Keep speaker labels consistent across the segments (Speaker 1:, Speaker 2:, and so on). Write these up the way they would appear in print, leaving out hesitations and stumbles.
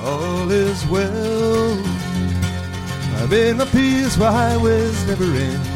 Speaker 1: all is well. I made my peace where highways never end.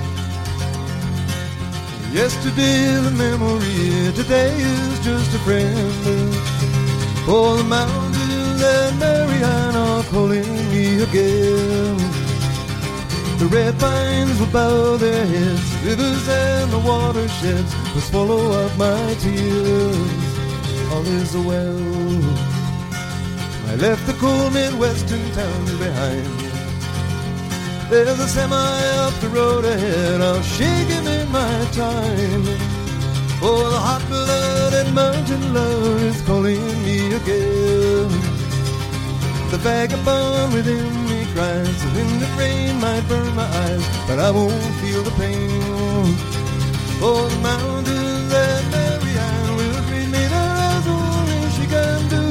Speaker 1: Yesterday is a memory, today is just a friend. For the mountains and Marianne are calling me again. The red pines will bow their heads, rivers and the watersheds will swallow up my tears. All is well. I left the cold Midwestern towns behind. There's a semi up the road ahead, I'll shake him in my time. Oh, the hot-blooded mountain love is calling me again. The vagabond within me cries, the wind and rain might burn my eyes, but I won't feel the pain. Oh, the mountains and Marianne will greet me there as only she can do.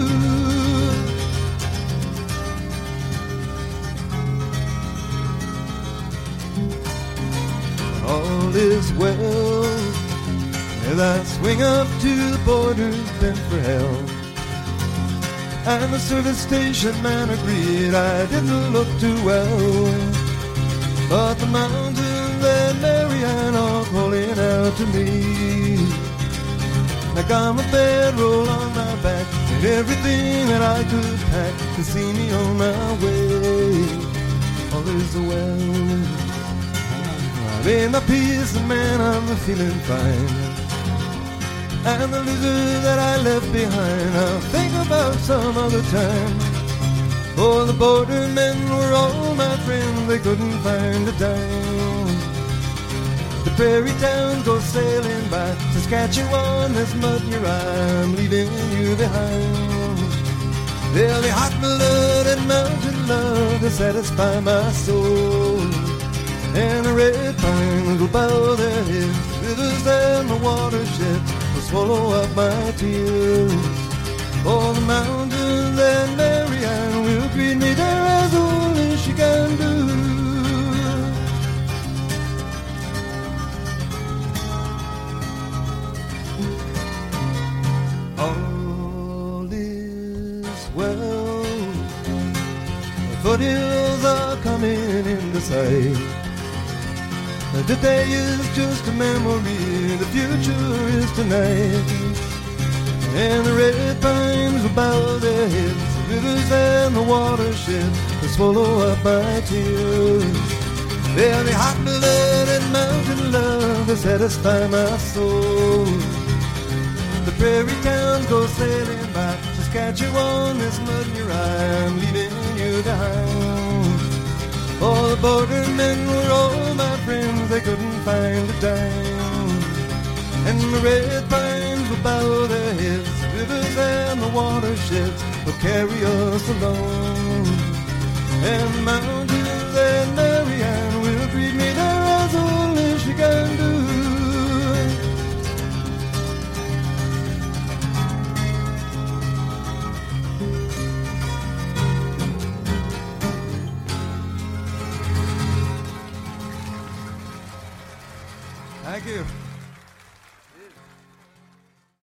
Speaker 1: All is well as I swing up to the border bent for hell. And the service station man agreed I didn't look too well. But the mountains and Marianne are calling out to me. I got my bedroll on my back and everything that I could pack to see me on my way. All is well. I made my peace and man, I'm feeling fine. And the lizard that I left behind I'll think about some other time. Oh, the bordermen were all my friends, they couldn't find a dime. The prairie towns go sailing by, Saskatchewan, there's mud in your eye, I'm leaving you behind. There'll be hot-blooded mountain love to satisfy my soul. And the red pines will bow their heads, rivers and the watersheds will swallow up my tears. Oh, the mountains and Marianne will greet me there as only she can do. All is well. The foothills are coming into sight. Today is just a memory, the future is tonight. And the red pines will bow their heads, the rivers and the watersheds will swallow up my tears. There'll be hot-blooded mountain love to satisfy my soul. The prairie towns go sailing by, Saskatchewan, there's mud in your eye, I'm leaving you behind. All the bordermen were all my friends, they couldn't find a dime. And the red pines will bow their heads, rivers and the watersheds will carry us along. And the mountains and